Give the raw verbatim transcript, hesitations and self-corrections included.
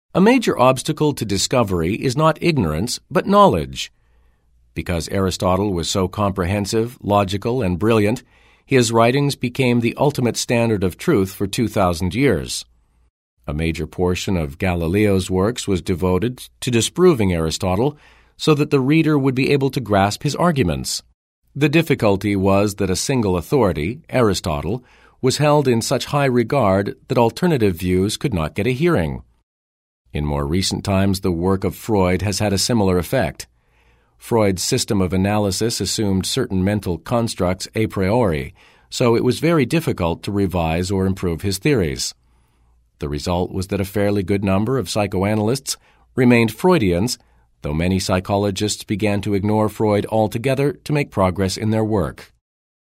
A major obstacle to discovery is not ignorance, but knowledge. Because Aristotle was so comprehensive, logical, and brilliant, his writings became the ultimate standard of truth for two thousand years. A major portion of Galileo's works was devoted to disproving Aristotle so that the reader would be able to grasp his arguments. The difficulty was that a single authority, Aristotle, was held in such high regard that alternative views could not get a hearing. In more recent times, the work of Freud has had a similar effect. Freud's system of analysis assumed certain mental constructs a priori, so it was very difficult to revise or improve his theories. The result was that a fairly good number of psychoanalysts remained Freudians, though many psychologists began to ignore Freud altogether to make progress in their work.